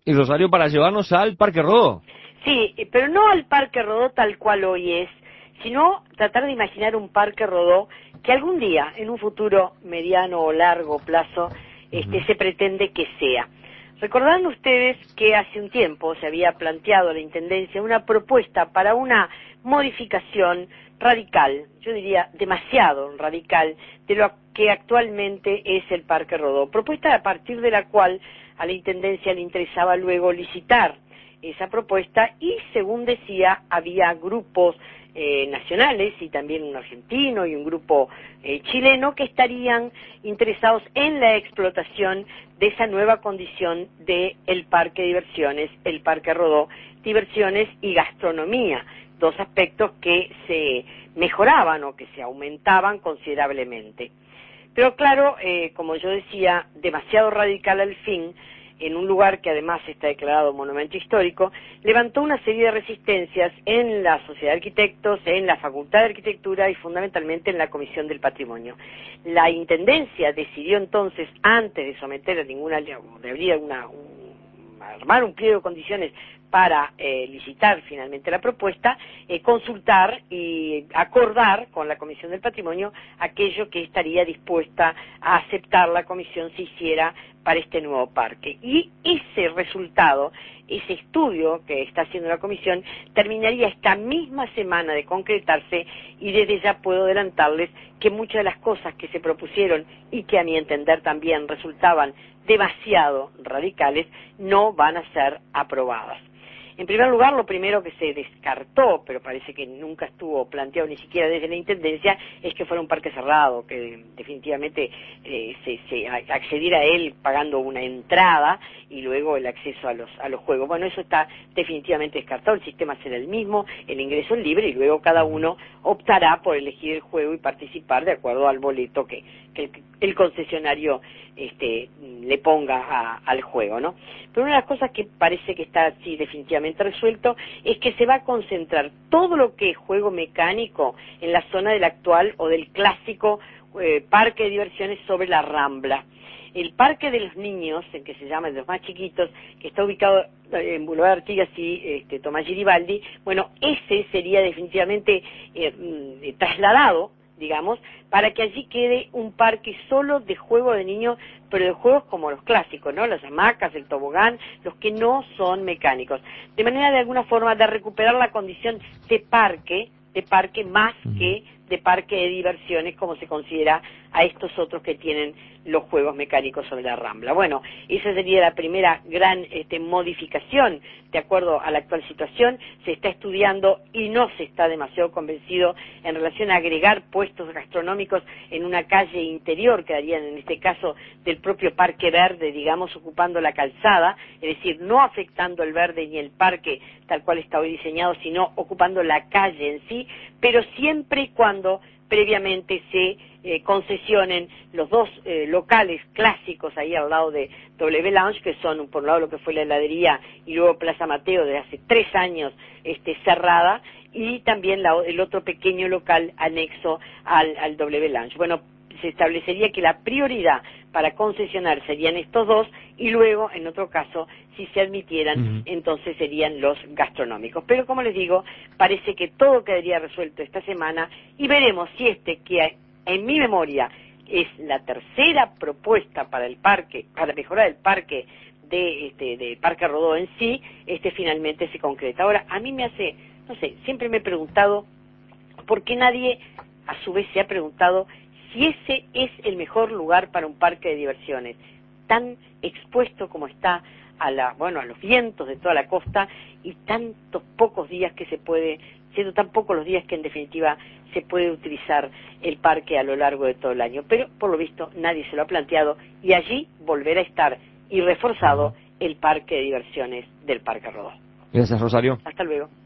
Y Rosario, para llevarnos al Parque Rodó. Sí, pero no al Parque Rodó tal cual hoy es, sino tratar de imaginar un Parque Rodó que algún día, en un futuro mediano o largo plazo, se pretende que sea. Recordarán ustedes que hace un tiempo se había planteado a la Intendencia una propuesta para una modificación radical, yo diría demasiado radical, de lo que actualmente es el Parque Rodó. Propuesta a partir de la cual a la Intendencia le interesaba luego licitar esa propuesta y, según decía, había grupos nacionales y también un argentino y un grupo chileno que estarían interesados en la explotación de esa nueva condición del parque de diversiones, el Parque Rodó, diversiones y gastronomía, dos aspectos que se mejoraban o que se aumentaban considerablemente. Pero claro, como yo decía, demasiado radical al fin, en un lugar que además está declarado monumento histórico, levantó una serie de resistencias en la Sociedad de Arquitectos, en la Facultad de Arquitectura y fundamentalmente en la Comisión del Patrimonio. La Intendencia decidió entonces, antes de someter a ninguna, de abrir armar un pliego de condiciones para licitar finalmente la propuesta, consultar y acordar con la Comisión del Patrimonio aquello que estaría dispuesta a aceptar la Comisión si hiciera para este nuevo parque. Y ese resultado, ese estudio que está haciendo la Comisión, terminaría esta misma semana de concretarse y desde ya puedo adelantarles que muchas de las cosas que se propusieron y que a mi entender también resultaban demasiado radicales, no van a ser aprobadas. En primer lugar, lo primero que se descartó, pero parece que nunca estuvo planteado ni siquiera desde la Intendencia, es que fuera un parque cerrado, que definitivamente se accediera a él pagando una entrada y luego el acceso a los juegos. Bueno, eso está definitivamente descartado, el sistema será el mismo, el ingreso es libre y luego cada uno optará por elegir el juego y participar de acuerdo al boleto que el concesionario le ponga al juego, ¿no? Pero una de las cosas que parece que está así definitivamente resuelto es que se va a concentrar todo lo que es juego mecánico en la zona del actual o del clásico parque de diversiones sobre la Rambla. El parque de los niños, el que se llama de los más chiquitos, que está ubicado en Boulevard Artigas y Tomás Garibaldi, bueno, ese sería definitivamente trasladado, digamos, para que allí quede un parque solo de juegos de niños, pero de juegos como los clásicos, ¿no? Las hamacas, el tobogán, los que no son mecánicos. De manera, de alguna forma, de recuperar la condición de parque más que de parque de diversiones, como se considera a estos otros que tienen los juegos mecánicos sobre la Rambla. Bueno, esa sería la primera gran modificación de acuerdo a la actual situación. Se está estudiando y no se está demasiado convencido en relación a agregar puestos gastronómicos en una calle interior, que darían en este caso del propio Parque Verde, digamos, ocupando la calzada, es decir, no afectando el verde ni el parque tal cual está hoy diseñado, sino ocupando la calle en sí, pero siempre y cuando previamente se concesionen los dos locales clásicos ahí al lado de W Lounge, que son por un lado lo que fue la heladería y luego Plaza Mateo de hace 3 años cerrada, y también el otro pequeño local anexo al W Lounge. Bueno, se establecería que la prioridad para concesionar serían estos dos y luego, en otro caso, si se admitieran, entonces serían los gastronómicos. Pero como les digo, parece que todo quedaría resuelto esta semana y veremos si que en mi memoria es la tercera propuesta para el parque, para mejorar el parque de Parque Rodó en sí, finalmente se concreta. Ahora, a mí me hace, no sé, siempre me he preguntado por qué nadie a su vez se ha preguntado si ese es el mejor lugar para un parque de diversiones, tan expuesto como está a los vientos de toda la costa y tantos pocos días que siendo tan pocos los días que en definitiva se puede utilizar el parque a lo largo de todo el año. Pero por lo visto nadie se lo ha planteado y allí volverá a estar y reforzado el parque de diversiones del Parque Rodó. Gracias, Rosario. Hasta luego.